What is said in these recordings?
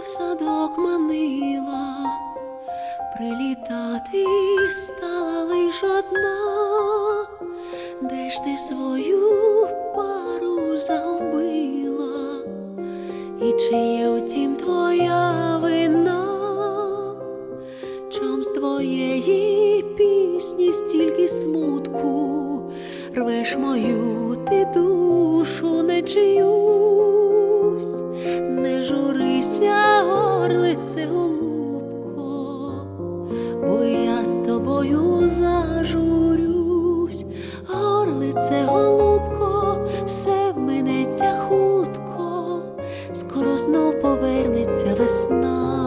в садок манила, прилітати стала лиш одна. Де ж ти свою пару загубила? І чи є у тім твоя вина? Чом з твоєї пісні стільки смутку? Рвеш мою ти душу, не чиюсь. Не журися, горлице, голубко, бо я з тобою зажурюсь. Горлице, голубко, все минеться хутко, скоро знов повернеться весна.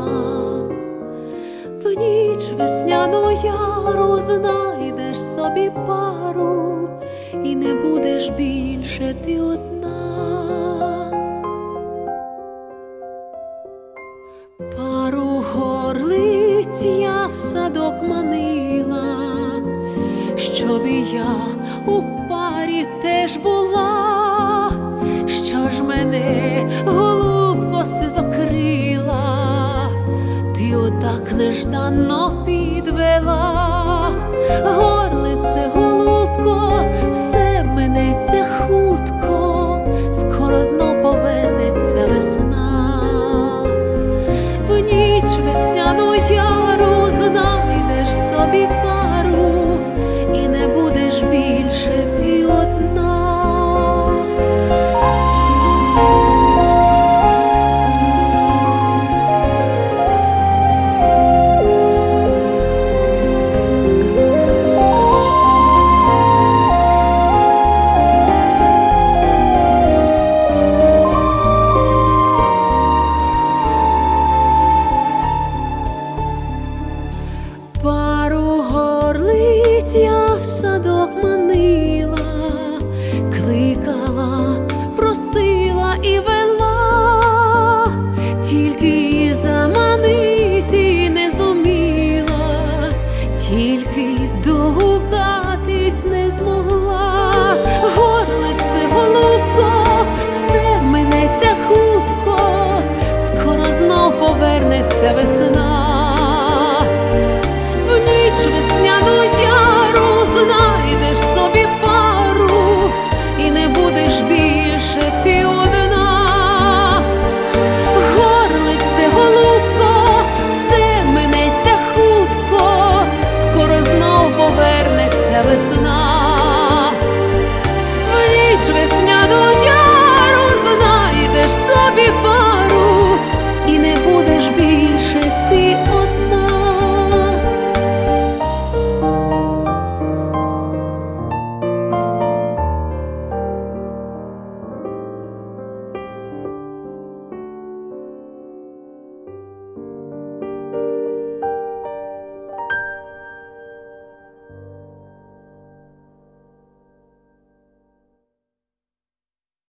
В ніч весняну яру знайдеш собі пару, і не будеш більше ти одна. Пару горлиць я в садок манила, щоб і я у парі теж була. Що ж мене, голубко, сизокрила, ти отак нежданно підвела. Горлице, голубко, все минеться хутко, скоро знов повернеться весна. В ніч весняну яру знайдеш собі пару, і не будеш більше ти одна. Пару горлиць я в садок манила, кликала, просила і вела, тільки заманити не зуміла, тільки догукатись не змогла. Горлице, голубко, все минеться хутко, скоро знов повернеться весна. Весняну яру знайдеш собі пару, і не будеш більше ти одна.